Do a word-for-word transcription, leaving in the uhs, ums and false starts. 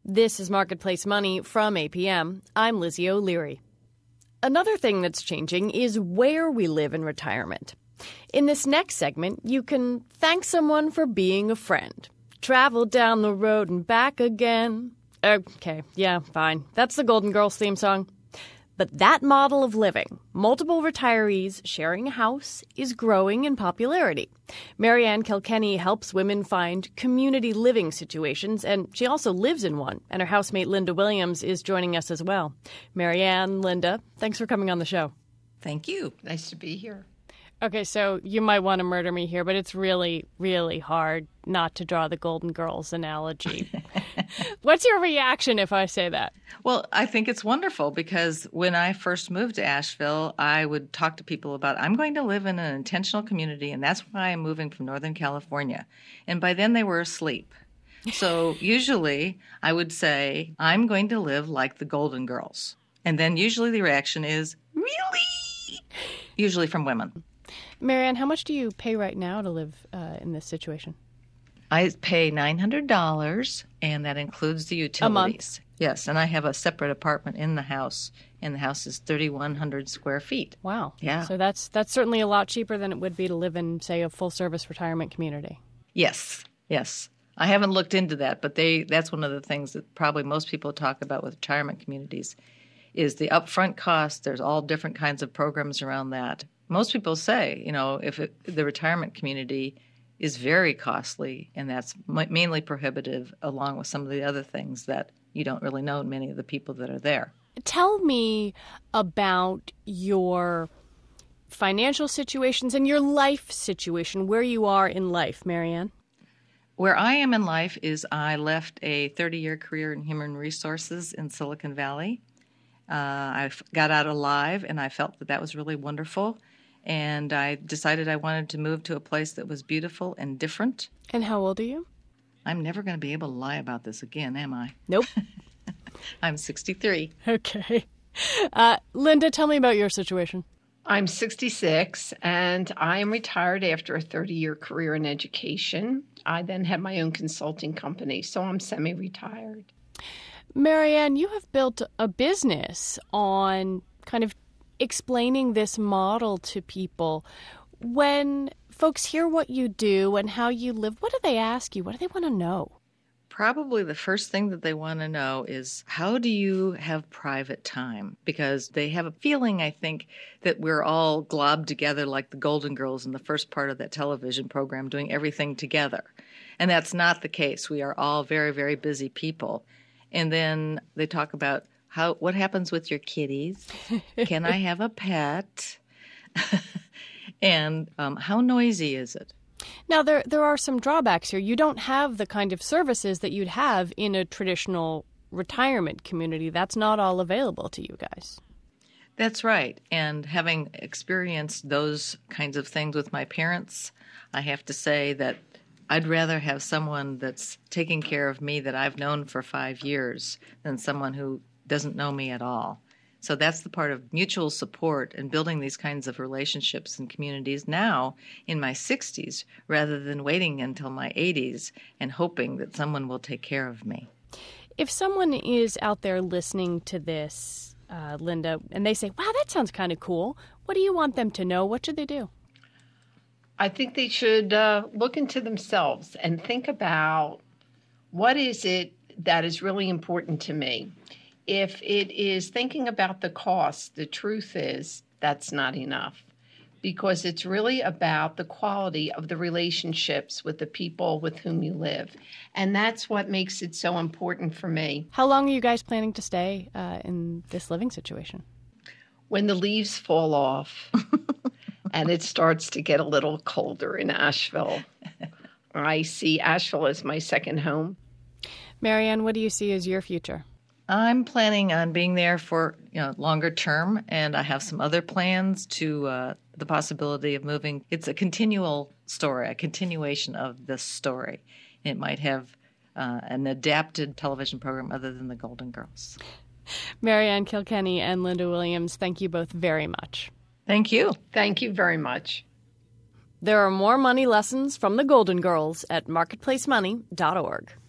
This is Marketplace Money from A P M. I'm Lizzie O'Leary. Another thing that's changing is where we live in retirement. In this next segment, you can thank someone for being a friend. Travel down the road and back again. Okay, yeah, fine. That's the Golden Girls theme song. But that model of living, multiple retirees sharing a house, is growing in popularity. Marianne Kilkenny helps women find community living situations, and she also lives in one. And her housemate Linda Williams is joining us as well. Marianne, Linda, thanks for coming on the show. Thank you. Nice to be here. Okay, so you might want to murder me here, but it's really, really hard not to draw the Golden Girls analogy. What's your reaction if I say that? Well, I think it's wonderful because when I first moved to Asheville, I would talk to people about, I'm going to live in an intentional community, and that's why I'm moving from Northern California. And by then they were asleep. So usually I would say, I'm going to live like the Golden Girls. And then usually the reaction is, really? Usually from women. Marianne, how much do you pay right now to live uh, in this situation? I pay nine hundred dollars, and that includes the utilities. A month? Yes, and I have a separate apartment in the house, and the house is thirty-one hundred square feet. Wow. Yeah. So that's that's certainly a lot cheaper than it would be to live in, say, a full-service retirement community. Yes, yes. I haven't looked into that, but they that's one of the things that probably most people talk about with retirement communities is the upfront cost. There's all different kinds of programs around that. Most people say, you know, if it, the retirement community is very costly, and that's mainly prohibitive, along with some of the other things that you don't really know many of the people that are there. Tell me about your financial situations and your life situation, where you are in life, Marianne. Where I am in life is I left a thirty-year career in human resources in Silicon Valley. Uh, I got out alive, and I felt that that was really wonderful. And I decided I wanted to move to a place that was beautiful and different. And how old are you? I'm never going to be able to lie about this again, am I? Nope. I'm sixty-three. Okay. Uh, Linda, tell me about your situation. I'm sixty-six, and I am retired after a thirty-year career in education. I then had my own consulting company, so I'm semi-retired. Marianne, you have built a business on kind of explaining this model to people. When folks hear what you do and how you live, what do they ask you? What do they want to know? Probably the first thing that they want to know is, how do you have private time? Because they have a feeling, I think, that we're all globbed together like the Golden Girls in the first part of that television program, doing everything together. And that's not the case. We are all very, very busy people. And then they talk about how what happens with your kitties? Can I have a pet? And um, how noisy is it? Now, there there are some drawbacks here. You don't have the kind of services that you'd have in a traditional retirement community. That's not all available to you guys. That's right. And having experienced those kinds of things with my parents, I have to say that I'd rather have someone that's taking care of me that I've known for five years than someone who doesn't know me at all. So that's the part of mutual support and building these kinds of relationships and communities now in my sixties, rather than waiting until my eighties and hoping that someone will take care of me. If someone is out there listening to this, uh, Linda, and they say, wow, that sounds kind of cool, what do you want them to know? What should they do? I think they should uh, look into themselves and think about, what is it that is really important to me? If it is thinking about the cost, the truth is that's not enough, because it's really about the quality of the relationships with the people with whom you live. And that's what makes it so important for me. How long are you guys planning to stay uh, in this living situation? When the leaves fall off and it starts to get a little colder in Asheville, I see Asheville as my second home. Marianne, what do you see as your future? I'm planning on being there for, you know, longer term, and I have some other plans to uh, the possibility of moving. It's a continual story, a continuation of this story. It might have uh, an adapted television program other than the Golden Girls. Marianne Kilkenny and Linda Williams, thank you both very much. Thank you. Thank you very much. There are more money lessons from the Golden Girls at marketplace money dot org.